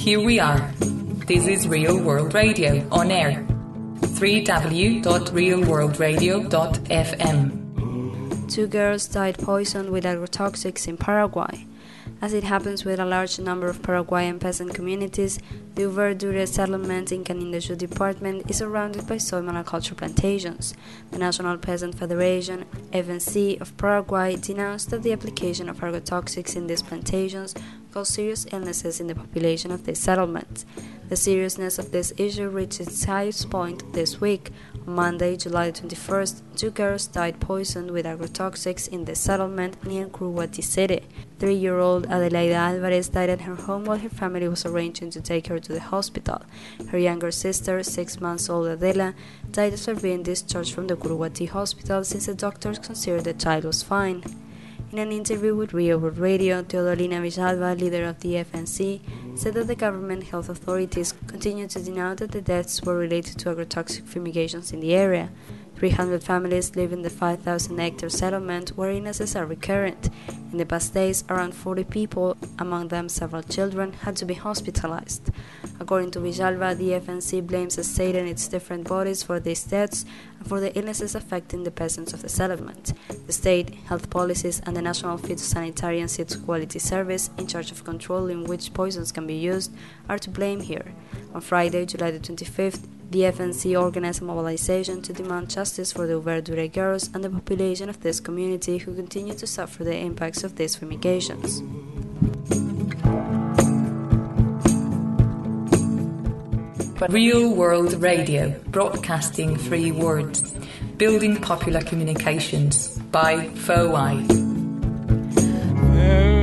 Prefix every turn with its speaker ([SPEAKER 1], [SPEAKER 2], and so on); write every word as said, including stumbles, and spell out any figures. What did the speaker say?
[SPEAKER 1] Here we are. This is Real World Radio on air. w w w dot real world radio dot f m.
[SPEAKER 2] Two girls died poisoned with agrotoxics in Paraguay. As it happens with a large number of Paraguayan peasant communities, the Uverdure settlement in Canindeyú department is surrounded by soy monoculture plantations. The National Peasant Federation, F N C, of Paraguay denounced that the application of agrotoxics in these plantations caused serious illnesses in the population of this settlement. The seriousness of this issue reached its highest point this week. On Monday, July twenty-first, two girls died poisoned with agrotoxics in the settlement near Curuguatí City. Three-year-old Adelaida Alvarez died at her home while her family was arranging to take her to the hospital. Her younger sister, six months old Adela, died after being discharged from the Curuguatí hospital since the doctors considered the child was fine. In an interview with Real World Radio, Teodolina Villalba, leader of the F N C, said that the government health authorities continue to deny that the deaths were related to agrotoxic fumigations in the area. three hundred families live in the five thousand hectare settlement where illnesses are recurrent. In the past days, around forty people, among them several children, had to be hospitalized. According to Villalba, the F N C blames the state and its different bodies for these deaths and for the illnesses affecting the peasants of the settlement. The state, health policies, and the National Phytosanitary and Seeds Quality Service, in charge of controlling which poisons can be used, are to blame here. On Friday, July the twenty-fifth, the F N C organized a mobilization to demand justice for the Uverdure girls and the population of this community who continue to suffer the impacts of these fumigations.
[SPEAKER 1] Real World Radio, broadcasting three words, building popular communications by F O I.